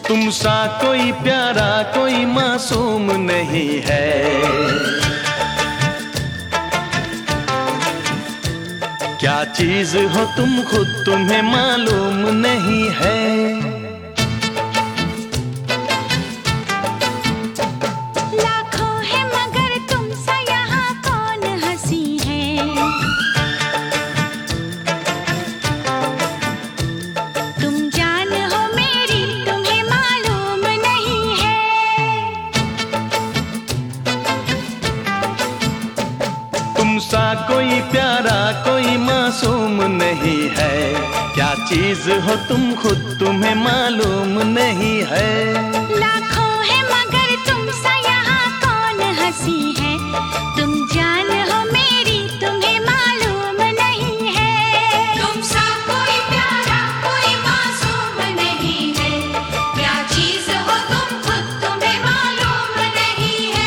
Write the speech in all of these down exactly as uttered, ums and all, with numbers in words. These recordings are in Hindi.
तुम सा कोई प्यारा कोई मासूम नहीं है। क्या चीज हो तुम खुद तुम्हें मालूम नहीं है। सा कोई प्यारा कोई मासूम नहीं है। क्या चीज हो तुम खुद तुम्हें मालूम नहीं है। लाखों है मगर तुम सा यहाँ कौन हंसी है। तुम जान हो मेरी तुम्हें मालूम नहीं है। तुम सा कोई प्यारा कोई मासूम नहीं है। क्या चीज हो तुम खुद तुम्हें मालूम नहीं है।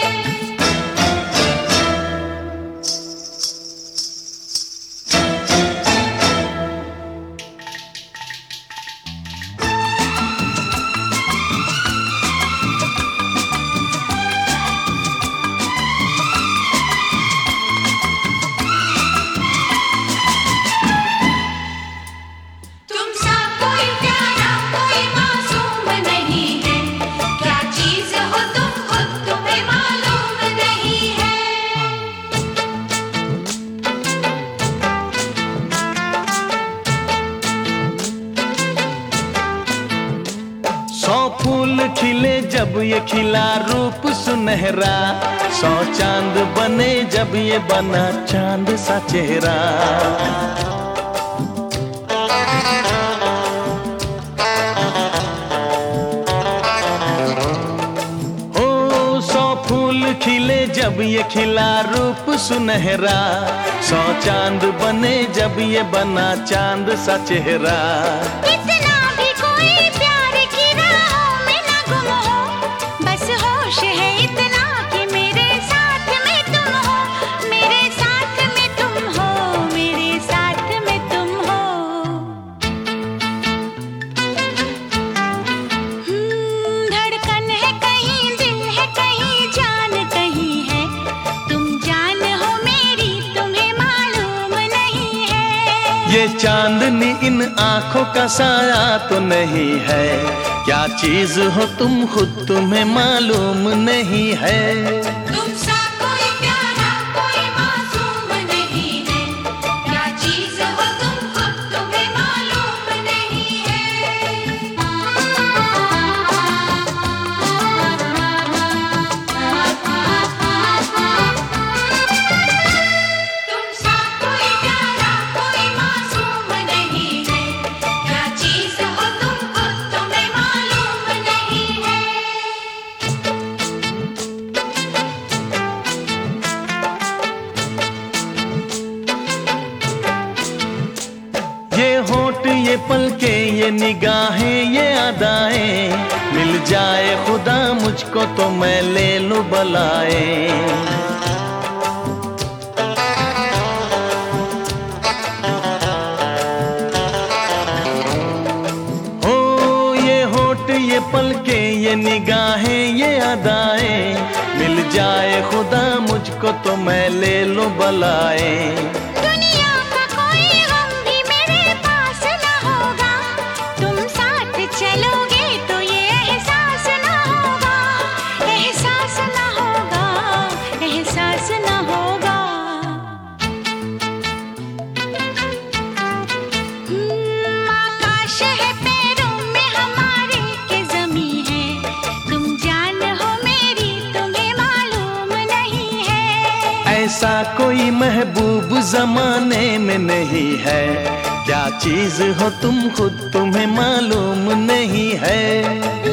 सौ फूल खिले जब ये खिला रूप सुनहरा। सौ चांद बने जब ये बना चांद सा चेहरा। ओ सौ फूल खिले जब ये खिला रूप सुनहरा। सौ चांद बने जब ये बना चांद सा चेहरा। ये चांदनी इन आंखों का साया तो नहीं है। क्या चीज हो तुम खुद तुम्हें मालूम नहीं है। तुम सा कोई प्यारा कोई मासूम नहीं है। क्या चीज हो तुम खुद तुम्हें मालूम नहीं है। तुम सा कोई प्यारा कोई मासूम नहीं है। क्या चीज हो तुम खुद तुम्हें मालूम नहीं है। ये होठ ये पलके ये निगाहें ये अदाएं। मिल जाए खुदा मुझको तो मैं ले लूं बलाए। ओ ये होठ ये पलके ये निगाहें ये अदाएं। मिल जाए खुदा मुझको तो मैं ले लूं बलाए। ऐसा कोई महबूब जमाने में नहीं है। क्या चीज हो तुम खुद तुम्हें मालूम नहीं है।